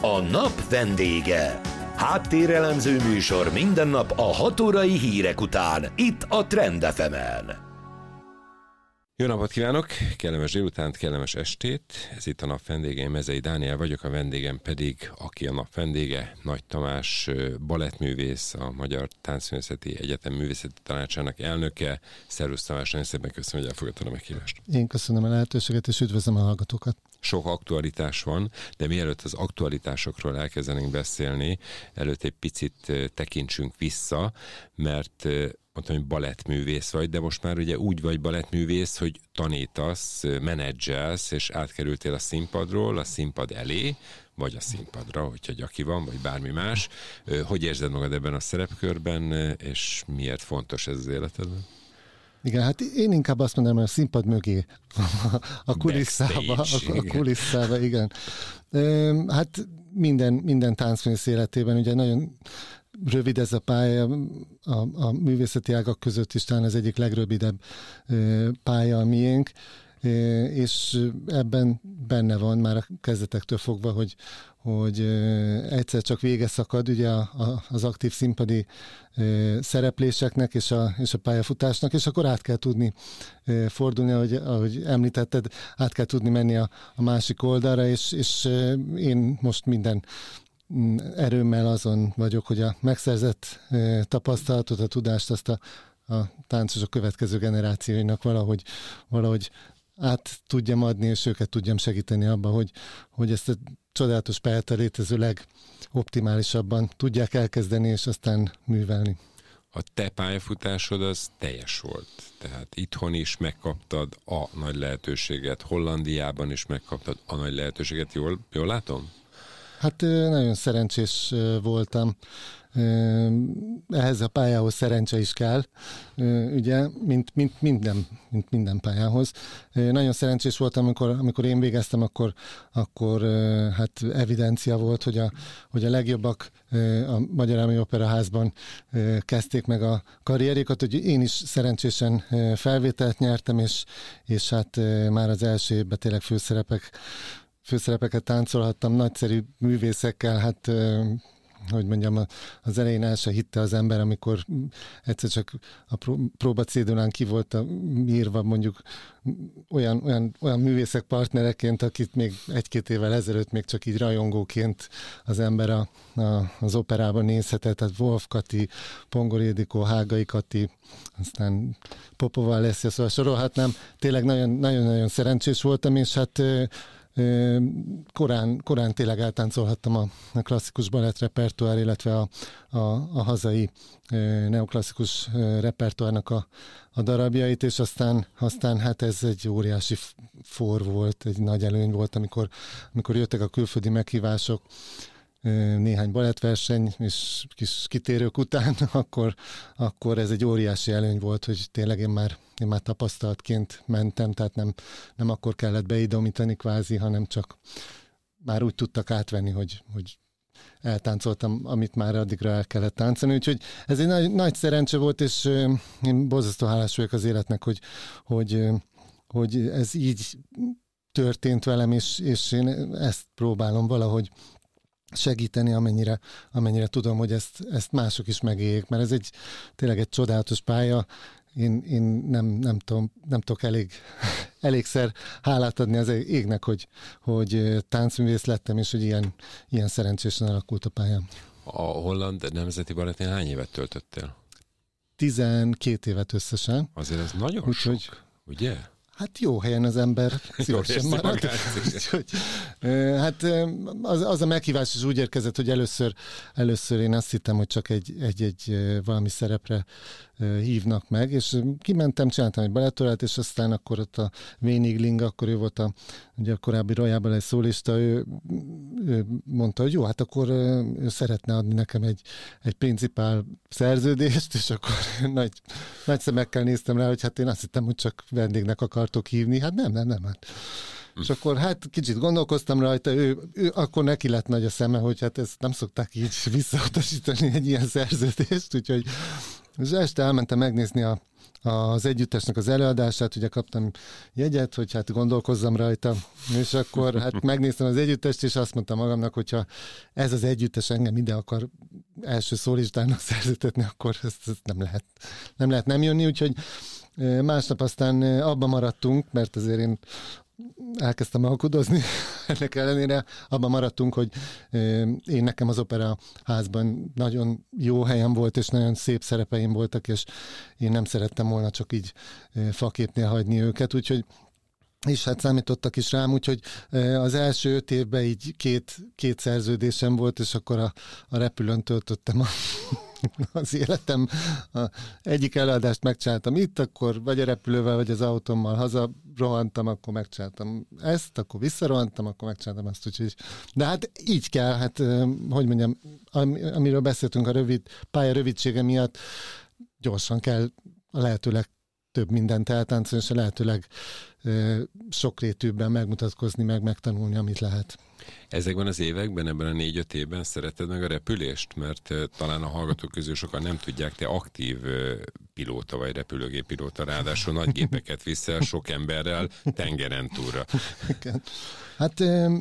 A nap vendége. Háttérelemző műsor minden nap a 6 órai hírek után, itt a Trend FM-en. Jó napot kívánok, kellemes délutánt, kellemes estét. Ez itt a nap vendége, én Mezei Dániel vagyok, a vendégem pedig, aki a nap vendége, Nagy Tamás balettművész, a Magyar Táncművészeti Egyetem Művészeti Tanácsának elnöke. Szervusz Tamás, nagyon szépen köszönöm, hogy elfogadtad a meghívást. Én köszönöm a lehetőséget, és üdvözlöm a hallgatókat. Sok aktualitás van, de mielőtt az aktualitásokról elkezdenénk beszélni, előtt egy picit tekintsünk vissza, mert mondtam, hogy balettművész vagy, de most már ugye úgy vagy balettművész, hogy tanítasz, menedzselsz, és átkerültél a színpadról a színpad elé, vagy a színpadra, hogyha gyaki van, vagy bármi más. Hogy érzed magad ebben a szerepkörben, és miért fontos ez az életedben? Igen, hát én inkább azt mondanám, hogy a színpad mögé, a kulisszába, igen. Hát minden táncművész életében ugye nagyon rövid ez a pálya, a művészeti ágak között is talán az egyik legrövidebb pálya a miénk, és ebben benne van már a kezdetektől fogva, hogy egyszer csak vége szakad ugye az aktív színpadi szerepléseknek és a pályafutásnak, és akkor át kell tudni fordulni, ahogy említetted, át kell tudni menni a másik oldalra, és én most minden erőmmel azon vagyok, hogy a megszerzett tapasztalatot, a tudást azt a táncosok következő generációinak valahogy át tudjam adni, és őket tudjam segíteni abban, hogy ezt a csodálatos pályát a létező legoptimálisabban tudják elkezdeni, és aztán művelni. A te pályafutásod az teljes volt. Tehát itthon is megkaptad a nagy lehetőséget, Hollandiában is megkaptad a nagy lehetőséget. Jól látom? Hát nagyon szerencsés voltam. Ehhez a pályához szerencse is kell, ugye, mint minden pályához. Nagyon szerencsés voltam, amikor én végeztem, akkor hát evidencia volt, hogy a legjobbak a Magyar Állami Operaházban kezdték meg a karrierjékat, hogy én is szerencsésen felvételt nyertem, és hát már az első évben tényleg főszerepeket táncolhattam, nagyszerű művészekkel, hát hogy mondjam, az elején el se hitte az ember, amikor egyszer csak a próbacédulán ki volt írva mondjuk olyan művészek partnereként, akit még 1-2 évvel ezelőtt még csak így rajongóként az ember az operában nézhetett, tehát Wolf Kati, Pongor Ildikó, Hágai Kati, aztán Popova Alessia, szóval sorolhatnám. Tényleg nagyon-nagyon szerencsés voltam, és hát korán tényleg eltáncolhattam a klasszikus balett repertoár, illetve a hazai neoklasszikus repertoárnak a darabjait, és aztán hát ez egy óriási for volt, egy nagy előny volt, amikor jöttek a külföldi meghívások, néhány balettverseny és kis kitérők után, akkor ez egy óriási előny volt, hogy tényleg én már tapasztalatként mentem, tehát nem akkor kellett beidomítani kvázi, hanem csak már úgy tudtak átvenni, hogy eltáncoltam, amit már addigra el kellett táncolni, úgyhogy ez egy nagy szerencse volt, és én borzasztó hálás vagyok az életnek, hogy ez így történt velem, és én ezt próbálom valahogy segíteni, amennyire tudom, hogy ezt mások is megéljék, mert ez tényleg egy csodálatos pálya. Én nem tudok elégszer hálát adni az égnek, hogy táncművész lettem, és hogy ilyen szerencsésen alakult a pályám. A Holland Nemzeti Balettnél hány évet töltöttél? 12 évet összesen. Azért ez nagyon sok, ugye? Hát jó helyen az ember szívesen marad. Hát az a meghívás is úgy érkezett, hogy először én azt hittem, hogy csak egy valami szerepre hívnak meg, és kimentem, csináltam egy balettórát, és aztán akkor ott a Vénigling, akkor ő volt ugye a korábbi Royalban egy szólista, ő mondta, hogy jó, hát akkor ő szeretne adni nekem egy principál szerződést, és akkor nagy szemekkel néztem rá, hogy hát én azt hittem, hogy csak vendégnek akartok hívni, hát nem. Hát. És akkor hát kicsit gondolkoztam rajta, ő akkor neki lett nagy a szeme, hogy hát ezt nem szokták így visszautasítani egy ilyen szerződést, úgyhogy És este elmentem megnézni az együttesnek az előadását, ugye kaptam jegyet, hogy hát gondolkozzam rajta, és akkor hát megnéztem az együttest, és azt mondtam magamnak, hogyha ez az együttes engem ide akar első szólistának szerződtetni, akkor ezt nem lehet nem jönni, úgyhogy másnap aztán abba maradtunk, mert azért én elkezdtem alkudozni, ennek ellenére abban maradtunk, hogy én nekem az Opera Házban nagyon jó helyem volt, és nagyon szép szerepeim voltak, és én nem szerettem volna csak így faképnél hagyni őket, úgyhogy és hát számítottak is rám, úgyhogy az első 5 évben így két szerződésem volt, és akkor a repülőn töltöttem az életem. Egyik előadást megcsináltam itt, akkor vagy a repülővel, vagy az autómmal hazarohantam, akkor megcsináltam ezt, akkor visszarohantam, akkor megcsináltam ezt. Úgyhogy, de hát így kell, hát hogy mondjam, amiről beszéltünk a pálya rövidsége miatt, gyorsan kell a lehetőleg több mindent eltáncolni, és a lehetőleg sokrétűbben megmutatkozni, megtanulni, amit lehet. Ezekben az években, ebben a 4-5 évben szereted meg a repülést? Mert talán a hallgatók közül sokan nem tudják, te aktív pilóta vagy repülőgéppilóta, ráadásul nagy gépeket viszel sok emberrel tengeren túlra. Hát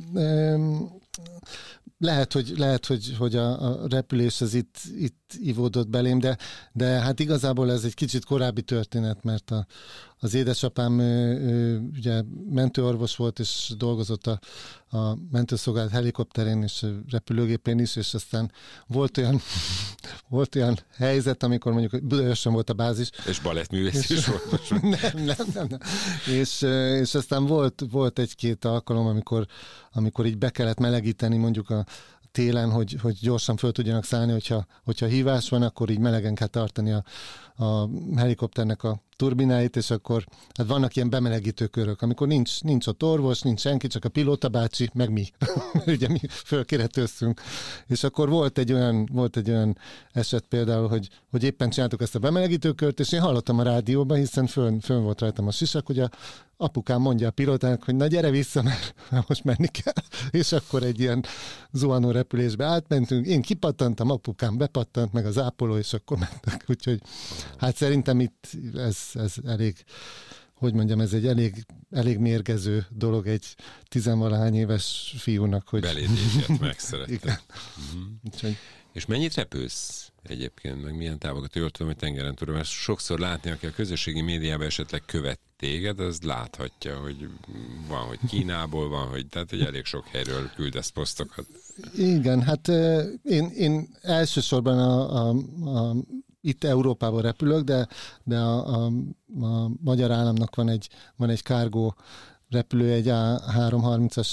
lehet, hogy a repülés az itt ivódott belém, de hát igazából ez egy kicsit korábbi történet, mert az édesapám ugye mentőorvos volt, és dolgozott a mentőszolgálat helikopterén és repülőgépén is, és aztán volt olyan helyzet, amikor mondjuk Budaörsön volt a bázis. És balettművész is volt. Nem. És aztán volt egy-két alkalom, amikor így be kellett melegíteni mondjuk a télen, hogy gyorsan föl tudjanak szállni, hogyha hívás van, akkor így melegen kell tartani a helikopternek a turbináit, és akkor hát vannak ilyen bemelegítő körök, amikor nincs ott orvos, nincs senki, csak a pilóta bácsi, meg mi. Ugye mi fölkéretőztünk. És akkor volt egy olyan eset például, hogy éppen csináltuk ezt a bemelegítő kört, és én hallottam a rádióban, hiszen fönn volt rajtam a sisak, hogy apukám mondja a pilótának, hogy na gyere vissza, mert most menni kell. És akkor egy ilyen zuhanó repülésbe átmentünk, én kipattantam, apukám bepattant, meg az ápoló, és akkor mentek. Úgyhogy hát szerintem itt ez elég, hogy mondjam, ez egy elég mérgező dolog egy 10-valahány éves fiúnak, hogy... Beléd égett, megszeretted. Igen. Úgyhogy... És mennyit repülsz egyébként, meg milyen távokat? Jól tudom, hogy tengeren tudom, mert sokszor látni, aki a közösségi médiában esetleg követ téged, az láthatja, hogy van, hogy Kínából van, hogy elég sok helyről küldesz posztokat. Igen, hát én elsősorban a itt Európában repülök, de a magyar államnak van egy cargo repülő, egy A330-as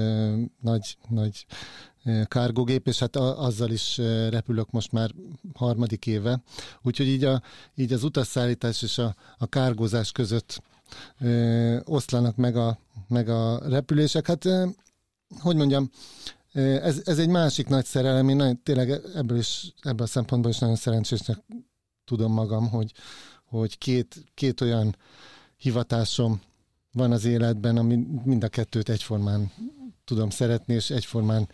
nagy kárgógép, és hát azzal is repülök most már 3. éve. Úgyhogy így az utasszállítás és a kárgózás között oszlanak meg a repülések. Hát, hogy mondjam, ez egy másik nagy szerelem. Én tényleg ebből a szempontból is nagyon szerencsésnek tudom magam, hogy két olyan hivatásom van az életben, ami mind a kettőt egyformán tudom szeretni, és egyformán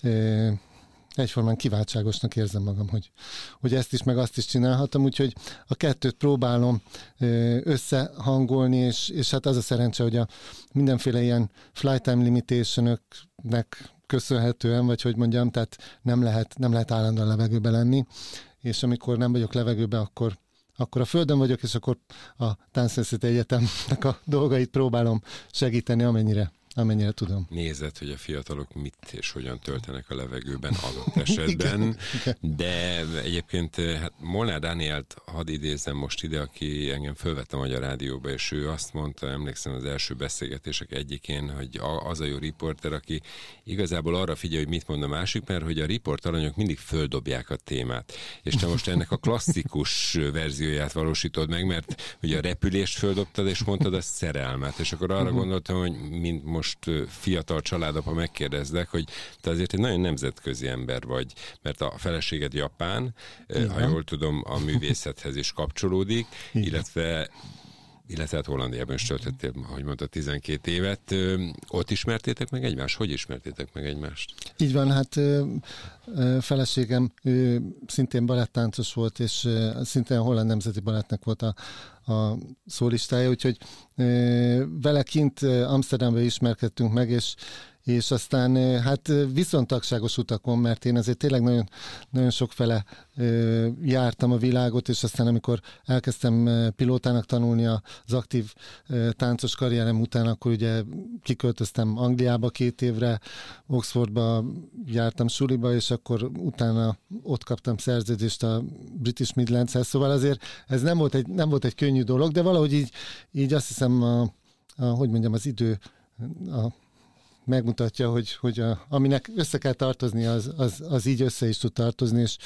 kiváltságosnak érzem magam, hogy ezt is, meg azt is csinálhatom, úgyhogy a kettőt próbálom összehangolni, és hát az a szerencse, hogy a mindenféle ilyen flight time limitationöknek köszönhetően, vagy hogy mondjam, tehát nem lehet állandóan levegőbe lenni, és amikor nem vagyok levegőbe, akkor a földön vagyok, és akkor a Táncművészeti Egyetemnek a dolgait próbálom segíteni, amennyire tudom. Nézed, hogy a fiatalok mit és hogyan töltenek a levegőben adott esetben, de egyébként hát Molnár Dánielt hadd idézzem most ide, aki engem fölvett a Magyar Rádióba, és ő azt mondta, emlékszem az első beszélgetések egyikén, hogy az a jó riporter, aki igazából arra figyel, hogy mit mond a másik, mert hogy a riportalanyok mindig földobják a témát. És te most ennek a klasszikus verzióját valósítod meg, mert ugye a repülést földobtad, és mondtad a szerelmet, és akkor arra gondoltam, hogy mint most fiatal családapa megkérdezlek, hogy te azért egy nagyon nemzetközi ember vagy, mert a feleséged japán, ha jól tudom, a művészethez is kapcsolódik, illetve illetve hát Hollandiában is töltöttél, ahogy mondta, 12 évet. Ott ismertétek meg egymást? Hogy ismertétek meg egymást? Így van, hát feleségem szintén balettáncos volt, és szintén a Holland Nemzeti Balettnek volt a szólistája, úgyhogy vele kint Amsterdamban ismerkedtünk meg, és aztán hát viszontagságos utakon, mert én azért tényleg nagyon, nagyon sokfele jártam a világot, és aztán amikor elkezdtem pilótának tanulni az aktív táncos karrierem után, akkor ugye kiköltöztem Angliába 2 évre, Oxfordba jártam suliba, és akkor utána ott kaptam szerződést a British Midlands-hez, szóval azért ez nem volt egy könnyű dolog, de valahogy így azt hiszem, az idő megmutatja, hogy aminek össze kell tartozni, az így össze is tud tartozni, és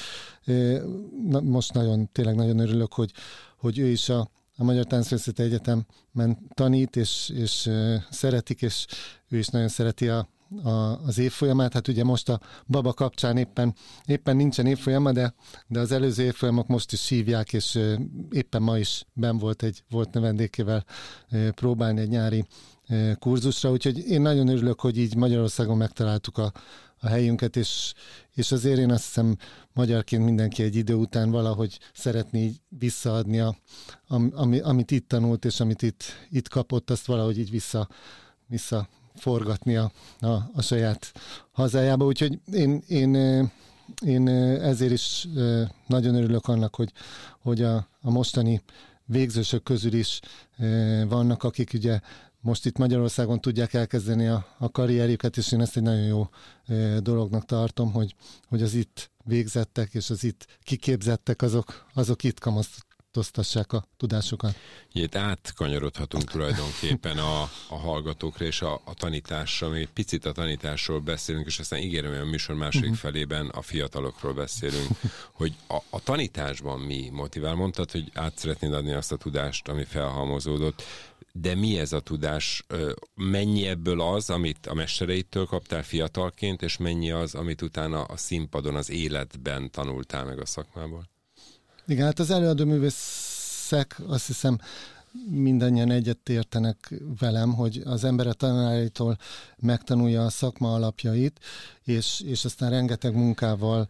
most tényleg nagyon örülök, hogy ő is a Magyar Táncművészeti Egyetemen tanít, és szeretik, és ő is nagyon szereti az évfolyamát. Hát ugye most a baba kapcsán éppen nincsen évfolyama, de az előző évfolyamok most is hívják, és éppen ma is benn volt növendékével próbálni egy nyári kurzusra, úgyhogy én nagyon örülök, hogy így Magyarországon megtaláltuk a helyünket, és azért én azt hiszem, magyarként mindenki egy idő után valahogy szeretné így visszaadni, amit itt tanult, és amit itt kapott, azt valahogy így visszaforgatni a saját hazájába, úgyhogy én ezért is nagyon örülök annak, hogy a mostani végzősök közül is vannak, akik ugye most itt Magyarországon tudják elkezdeni a karrierjüket, és én ezt egy nagyon jó dolognak tartom, hogy az itt végzettek, és az itt kiképzettek, azok itt kamatoztassák a tudásukat. Itt átkanyarodhatunk tulajdonképpen a hallgatókra és a tanításra, mi picit a tanításról beszélünk, és aztán ígérem, hogy a műsor második felében a fiatalokról beszélünk, hogy a tanításban mi motivál? Mondtad, hogy át szeretnéd adni azt a tudást, ami felhalmozódott, de mi ez a tudás? Mennyi ebből az, amit a mestereidtől kaptál fiatalként, és mennyi az, amit utána a színpadon, az életben tanultál meg a szakmából? Igen, hát az előadóművészek azt hiszem mindannyian egyet értenek velem, hogy az ember a tanáraitól megtanulja a szakma alapjait, és aztán rengeteg munkával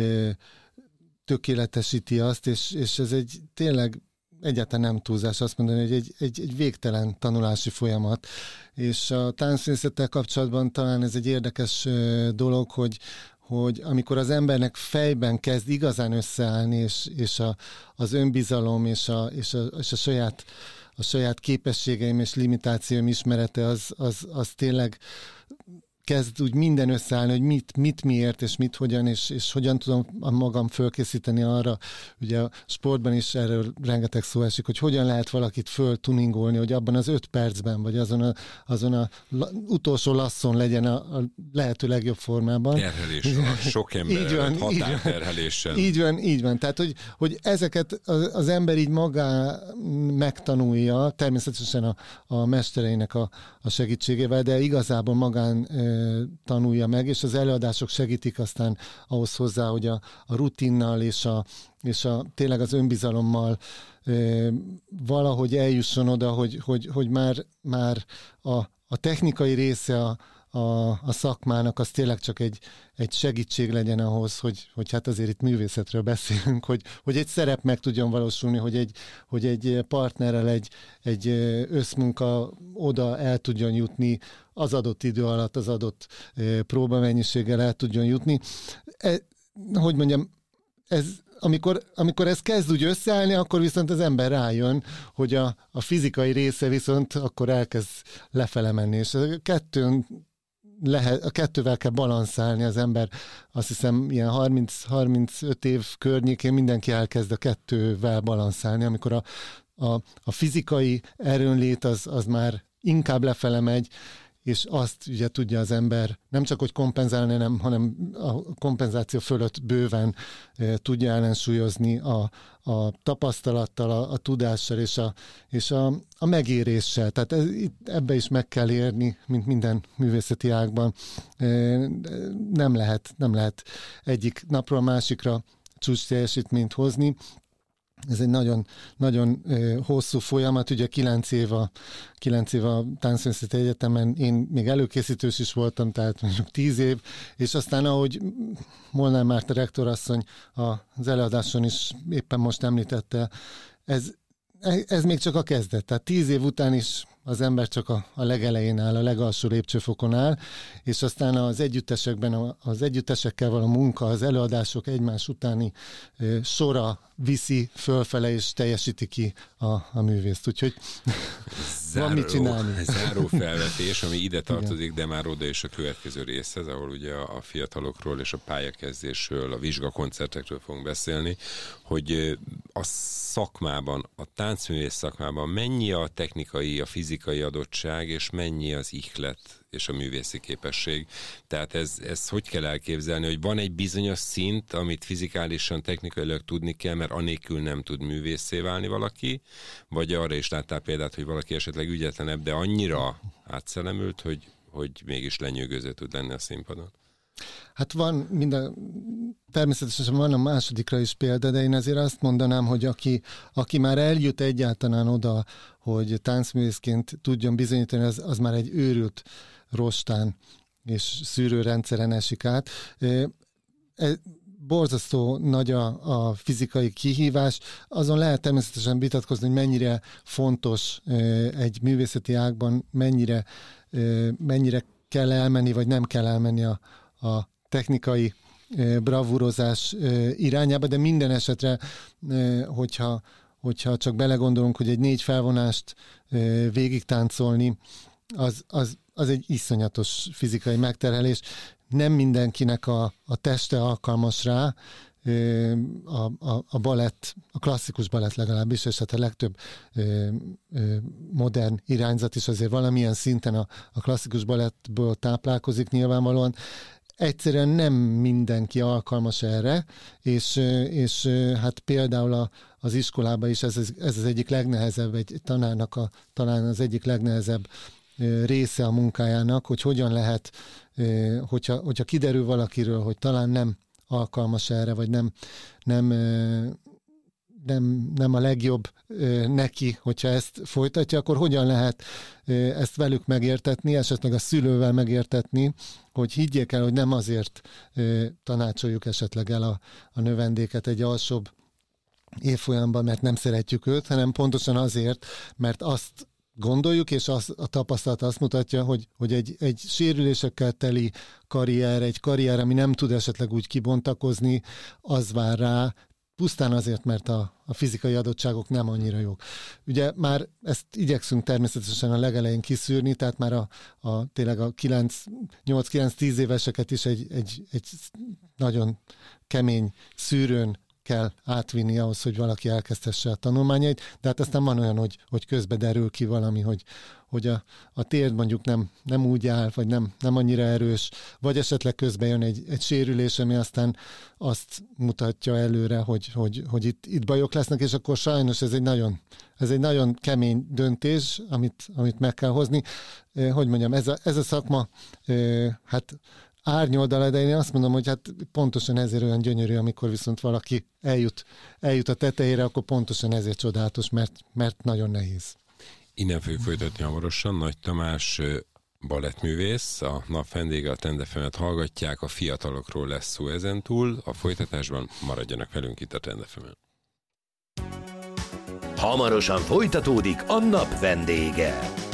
tökéletesíti azt, és ez egy tényleg egyáltalán nem túlzás azt mondani, hogy egy végtelen tanulási folyamat. És a táncművészettel kapcsolatban talán ez egy érdekes dolog, hogy amikor az embernek fejben kezd igazán összeállni, és az önbizalom, és a saját képességeim és limitációim ismerete, az tényleg kezd úgy minden összeállni, hogy mit miért, és mit hogyan, és hogyan tudom magam fölkészíteni arra. Ugye a sportban is erről rengeteg szó esik, hogy hogyan lehet valakit föltuningolni, hogy abban az 5 percben, vagy azon a utolsó lasszon legyen a lehető legjobb formában. Terhelés, sok ember határterheléssel. Így van. Tehát, hogy ezeket az ember így magá megtanulja, természetesen a mestereinek a segítségével, de igazából magán tanulja meg, és az előadások segítik aztán ahhoz hozzá, hogy a rutinnal és tényleg az önbizalommal valahogy eljusson oda, hogy már a technikai része a szakmának az tényleg csak egy segítség legyen ahhoz, hogy hát azért itt művészetről beszélünk, hogy egy szerep meg tudjon valósulni, hogy egy partnerrel egy összmunka oda el tudjon jutni, az adott idő alatt, az adott próbamennyiséggel el tudjon jutni. Hogy mondjam, amikor ez kezd úgy összeállni, akkor viszont az ember rájön, hogy a fizikai része viszont akkor elkezd lefele menni, és a kettővel kell balanszálni az ember. Azt hiszem, ilyen 30-35 év környékén mindenki elkezd a kettővel balanszálni, amikor a fizikai erőnlét az már inkább lefele megy, és azt ugye tudja az ember nem csak, hogy kompenzálni, hanem a kompenzáció fölött bőven tudja ellensúlyozni a tapasztalattal, a tudással és a megéréssel. Tehát ebbe is meg kell érni, mint minden művészeti ágban. Nem lehet egyik napról a másikra csúcs teljesítményt hozni. Ez egy nagyon, nagyon hosszú folyamat, ugye 9 év a Táncművészeti Egyetemen, én még előkészítős is voltam, tehát mondjuk 10 év, és aztán ahogy Molnár Márta rektorasszony az előadáson is éppen most említette, ez még csak a kezdet, tehát 10 év után is az ember csak a legelején áll, a legalsó lépcsőfokon áll, és aztán az együttesekben, az együttesekkel való munka, az előadások egymás utáni sora viszi fölfele, és teljesíti ki a művészt. Úgyhogy van mit csinálni. Záró felvetés, ami ide tartozik, de már oda is a következő részhez, ahol ugye a fiatalokról és a pályakezdésről, a vizsgakoncertekről fogunk beszélni, hogy a szakmában, a táncművész szakmában mennyi a technikai, a fizikai adottság, és mennyi az ihlet és a művészi képesség. Tehát ez hogy kell elképzelni, hogy van egy bizonyos szint, amit fizikálisan, technikailag tudni kell, mert anélkül nem tud művészé válni valaki, vagy arra is láttál példát, hogy valaki esetleg ügyetlenebb, de annyira átszellemült, hogy mégis lenyűgöző tud lenni a színpadon. Hát van természetesen van a másodikra is példa, de én azért azt mondanám, hogy aki már eljut egyáltalán oda, hogy táncművészként tudjon bizonyítani, az már egy őrült rostán és szűrőrendszeren esik át. Borzasztó nagy a fizikai kihívás, azon lehet természetesen vitatkozni, hogy mennyire fontos egy művészeti ágban, mennyire kell elmenni, vagy nem kell elmenni a technikai bravúrozás irányába, de minden esetre, hogyha csak belegondolunk, hogy egy 4 felvonást végig táncolni, az egy iszonyatos fizikai megterhelés. Nem mindenkinek a teste alkalmas rá, a balett, a klasszikus balett legalábbis, és hát a legtöbb modern irányzat is azért valamilyen szinten a klasszikus balettből táplálkozik nyilvánvalóan. Egyszerűen nem mindenki alkalmas erre, és hát például az iskolában is ez az egyik legnehezebb, egy tanárnak talán az egyik legnehezebb része a munkájának, hogy hogyan lehet, hogyha kiderül valakiről, hogy talán nem alkalmas erre, vagy nem a legjobb neki, hogyha ezt folytatja, akkor hogyan lehet ezt velük megértetni, esetleg a szülővel megértetni, hogy higgyék el, hogy nem azért tanácsoljuk esetleg el a növendéket egy alsóbb évfolyamban, mert nem szeretjük őt, hanem pontosan azért, mert azt gondoljuk, és a tapasztalat azt mutatja, hogy egy sérülésekkel teli karrier, egy karrier, ami nem tud esetleg úgy kibontakozni, az vár rá, pusztán azért, mert a fizikai adottságok nem annyira jók. Ugye már ezt igyekszünk természetesen a legelején kiszűrni, tehát már tényleg a 8-9-10 éveseket is egy nagyon kemény szűrőn kell átvinni ahhoz, hogy valaki elkezdhesse a tanulmányait, de hát aztán van olyan, hogy közbe derül ki valami, hogy a térd mondjuk nem úgy áll, vagy nem annyira erős, vagy esetleg közben jön egy sérülés, ami aztán azt mutatja előre, hogy itt bajok lesznek, és akkor sajnos ez egy nagyon kemény döntés, amit meg kell hozni. Hogy mondjam, ez a szakma, hát árnyoldala, de én azt mondom, hogy hát pontosan ezért olyan gyönyörű, amikor viszont valaki eljut a tetejére, akkor pontosan ezért csodálatos, mert nagyon nehéz. Innen fogjuk folytatni hamarosan. Nagy Tamás balettművész, a nap vendége, a Trend FM-et hallgatják, a fiatalokról lesz szó ezentúl. A folytatásban maradjanak velünk itt a Trend FM-en. Hamarosan folytatódik a nap vendége.